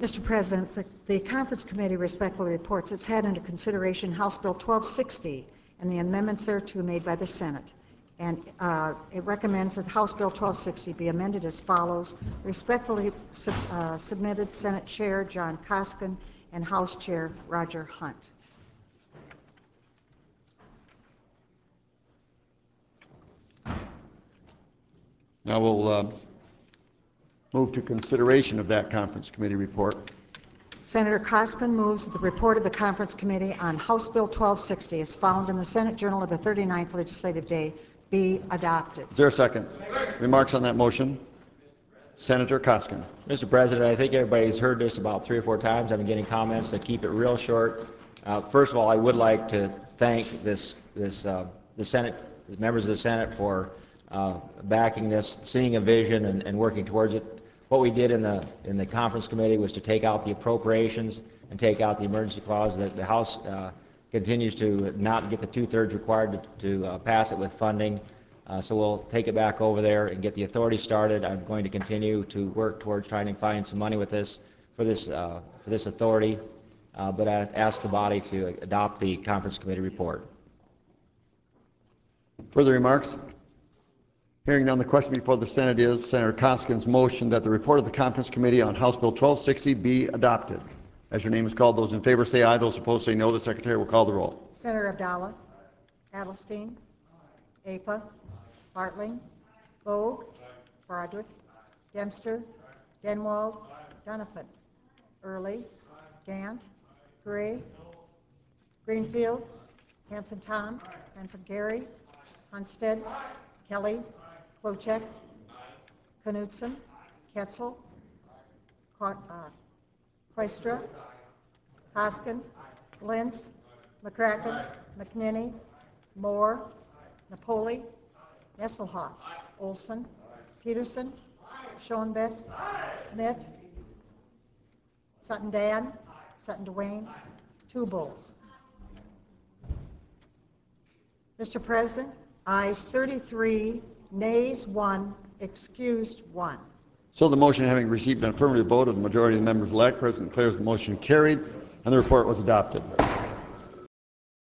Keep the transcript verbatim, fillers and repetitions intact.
Mister President, the, the Conference Committee respectfully reports it's had under consideration House Bill twelve sixty and the amendments thereto made by the Senate. And uh, it recommends that House Bill twelve sixty be amended as follows. Respectfully sub, uh, submitted Senate Chair John Koskin and House Chair Roger Hunt. Now we'll uh, move to consideration of that Conference Committee report. Senator Koskin moves that the report of the Conference Committee on House Bill twelve sixty as found in the Senate Journal of the thirty-ninth Legislative Day be adopted. Is there a second? Remarks on that motion? Senator Koskin. Mister President, I think everybody's heard this about three or four times. I've been getting comments to keep it real short. Uh, first of all, I would like to thank this, this, uh, the Senate, the members of the Senate for uh, backing this, seeing a vision and, and working towards it. What we did in the in the conference committee was to take out the appropriations and take out the emergency clause. That the House uh, continues to not get the two-thirds required to, to uh, pass it with funding. Uh, so we'll take it back over there and get the authority started. I'm going to continue to work towards trying to find some money with this for this uh, for this authority, uh, but I ask the body to adopt the conference committee report. Further remarks? Hearing none, the question before the Senate is Senator Koskin's motion that the report of the Conference Committee on House Bill twelve sixty be adopted. As your name is called, those in favor say aye. Those opposed say no. The Secretary will call the roll. Senator Abdallah, Adelstein, A P A, Bartling, Bogue, Broderick, Dempster, Denwald, Donovan, Early, Gant, Gray, Greenfield, Hanson Tom, Hanson Gary, Hunstead, Kelly, Klochek, Knutson, Ketzel, uh, Koistra, Koskin, Lentz, McCracken, McNinney, Moore, Napoli, Nesselhoff, Olson, Peterson, Schoenbeck, Smith, Sutton Dan, Sutton Dwayne, two bulls. Mister President, ayes thirty-three, nays one, excused one. So the motion having received an affirmative vote of the majority of the members elect, President declares the motion carried and the report was adopted.